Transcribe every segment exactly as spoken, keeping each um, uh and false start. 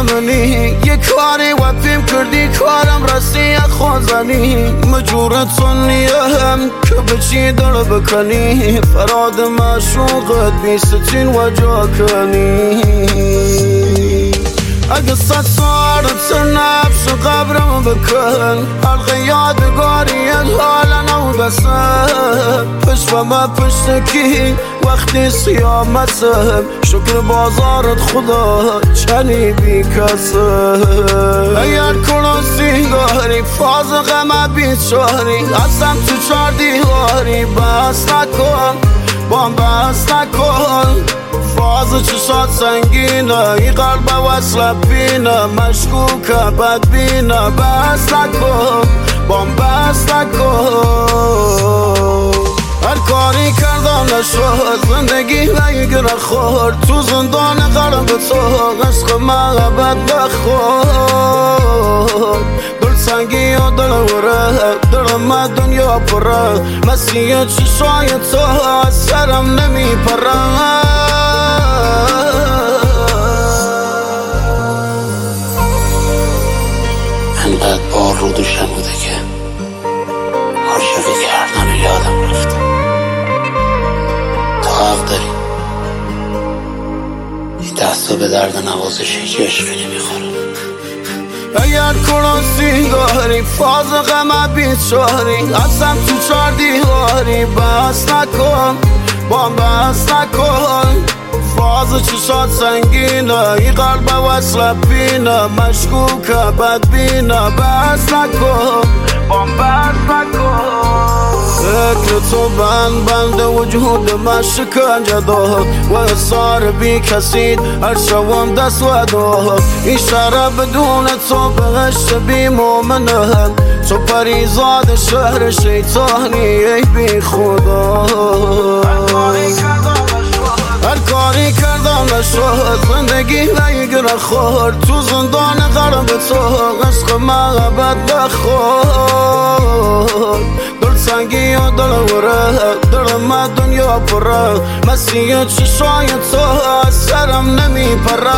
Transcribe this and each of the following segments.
منی یه کاری و پیم کردی کارم راستی خوزنی مجورت نیم که بچی در بکنی فراد مشوقت بیستین و جا کنی اگه صد سارت نفس قبرم بکن حلقه یادگاری حالا نو بسن پشت و ما پشت کی وقتی سیامتم شکر بازارت خدا چنی بی کسم اگر کنو سیگاری فاز غم بیچاری ازم تو چار دیواری بس نکن بام بس نکن فاز چشات سنگینه ای قلب وصل بینه مشکوکه بدبینه بس نکن بام بس نکن هر کاری کردم نشد زندگی نگیره خورد تو زندان قلب تو عشق محبت بخور دل سنگی و دل وره دل ما دنیا پره مسیح چشای تو از سرم نمی پره انقدر بار رو دوشم بوده که عاشقی کردن یادم رفته تو حق داری این دستا به درد نوازش هیچ عشقی نمیخوره اگر کنو سیگاری فاز غم بیچاری ازم تو چار دیواری بس نکن بام بس نکن فاز چشات سنگینه ای قلب وصل بینه مشکوکه بدبینه بس نکن بام بس نکن فکر تو بند بند وجود من شکنجه داد و اصار بی کسید هر شوام دست و داد این شهر بدون تو بهشت بی مومنه تو پریزاد شهر شیطانی ای بی خدا هر کاری کردم نشد زندگی نگیره خورد تو زندان قلب تو عشق محبت بخور دل سنگی و دل وره دل ما دنیا پره مسیح چشای تو از سرم نمی پره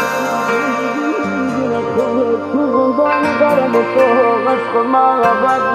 تو زندان قلب تو عشق محبت